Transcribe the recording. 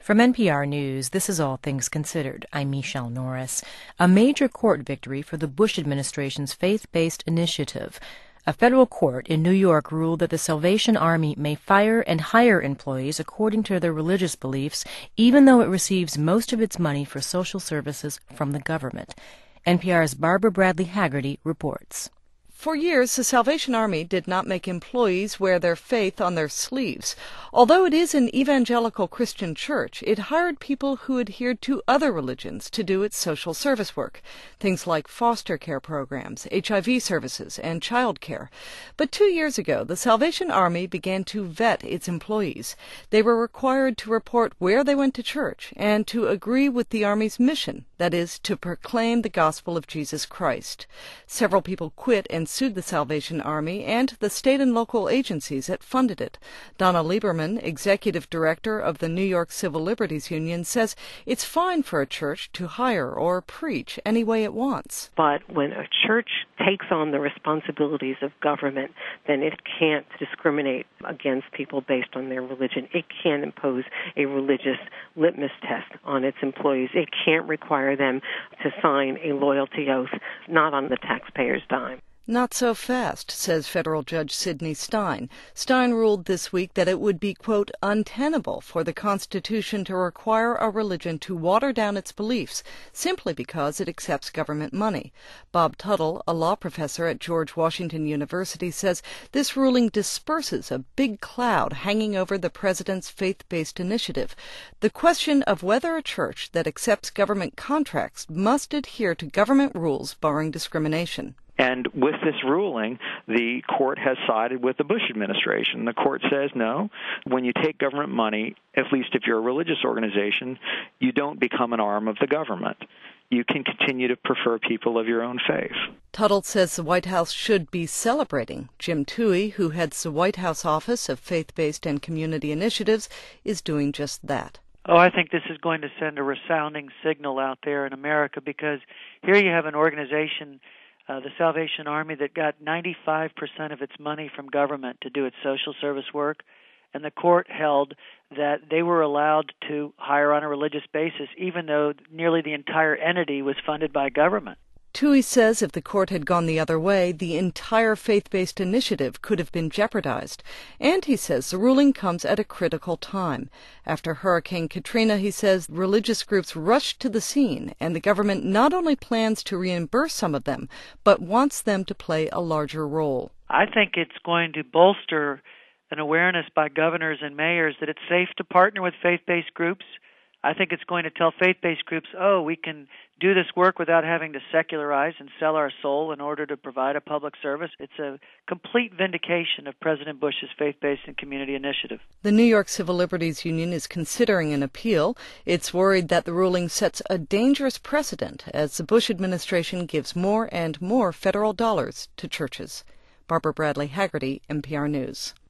From NPR News, this is All Things Considered. I'm Michelle Norris. A major court victory for the Bush administration's faith-based initiative. A federal court in New York ruled that the Salvation Army may fire and hire employees according to their religious beliefs, even though it receives most of its money for social services from the government. NPR's Barbara Bradley Haggerty reports. For years, the Salvation Army did not make employees wear their faith on their sleeves. Although it is an evangelical Christian church, it hired people who adhered to other religions to do its social service work, things like foster care programs, HIV services, and child care. But 2 years ago, the Salvation Army began to vet its employees. They were required to report where they went to church and to agree with the Army's mission, that is, to proclaim the gospel of Jesus Christ. Several people quit and sued the Salvation Army and the state and local agencies that funded it. Donna Lieberman, executive director of the New York Civil Liberties Union, says it's fine for a church to hire or preach any way it wants. But when a church takes on the responsibilities of government, then it can't discriminate against people based on their religion. It can't impose a religious litmus test on its employees. It can't require them to sign a loyalty oath, not on the taxpayer's dime. Not so fast, says federal judge Sidney Stein. Stein ruled this week that it would be, quote, untenable for the Constitution to require a religion to water down its beliefs simply because it accepts government money. Bob Tuttle, a law professor at George Washington University, says this ruling disperses a big cloud hanging over the president's faith-based initiative. The question of whether a church that accepts government contracts must adhere to government rules barring discrimination. And with this ruling, the court has sided with the Bush administration. The court says, no, when you take government money, at least if you're a religious organization, you don't become an arm of the government. You can continue to prefer people of your own faith. Tuttle says the White House should be celebrating. Jim Tuohy, who heads the White House Office of Faith-Based and Community Initiatives, is doing just that. Oh, I think this is going to send a resounding signal out there in America, because here you have an organization, the Salvation Army, that got 95% of its money from government to do its social service work, and the court held that they were allowed to hire on a religious basis, even though nearly the entire entity was funded by government. Tuohy says if the court had gone the other way, the entire faith-based initiative could have been jeopardized. And he says the ruling comes at a critical time. After Hurricane Katrina, he says religious groups rushed to the scene, and the government not only plans to reimburse some of them, but wants them to play a larger role. I think it's going to bolster an awareness by governors and mayors that it's safe to partner with faith-based groups. I think it's going to tell faith-based groups, oh, we can do this work without having to secularize and sell our soul in order to provide a public service. It's a complete vindication of President Bush's faith-based and community initiative. The New York Civil Liberties Union is considering an appeal. It's worried that the ruling sets a dangerous precedent as the Bush administration gives more and more federal dollars to churches. Barbara Bradley Haggerty, NPR News.